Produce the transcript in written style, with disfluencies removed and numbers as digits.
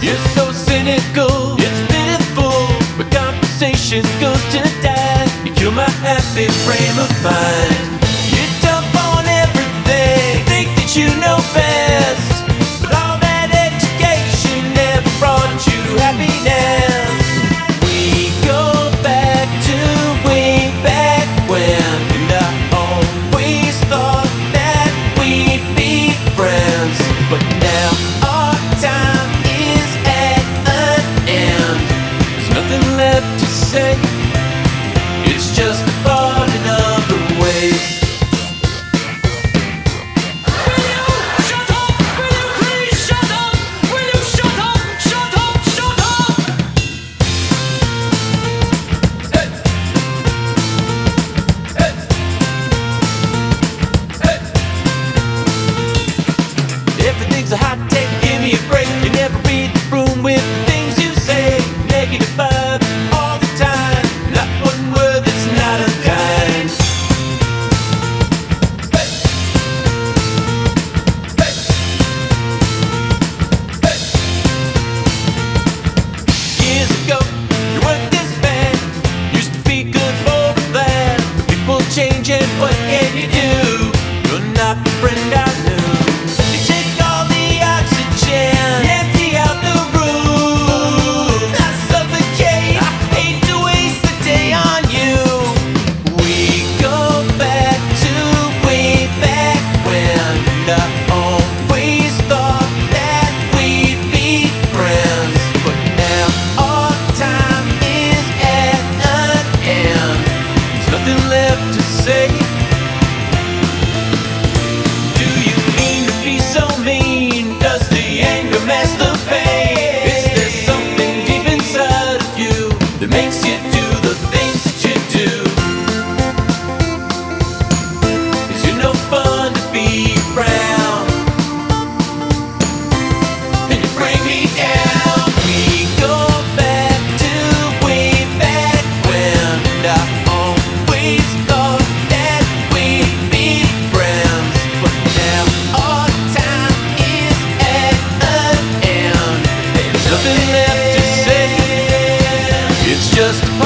You're so cynical, it's pitiful. But conversation goes to die. You kill my happy frame of mind. You dump on everything, think that you know best. But all that education never brought you happiness. We go back to way back when, and I always thought that we'd be friends. But now our time is at an end. There's nothing left to say. It's just a part in other ways. Everything's a hot take, give me a break. You never read the room with the things you say. Negative vibes all the time, not one word that's not unkind. Hey. Hey. Hey. Years ago, you weren't this bad. Used to be good for the bad. People changing, what can you do? You're not the friend I knew. Left to say. Do you mean to be so mean? Does the anger mask the pain? Is there something deep inside of you that makes you do the things that you do? Is you no fun to be around, and you bring me down. We go back to way back when, and I always thought that we'd be friends. But now our time is at an end. There's nothing left to say. It's just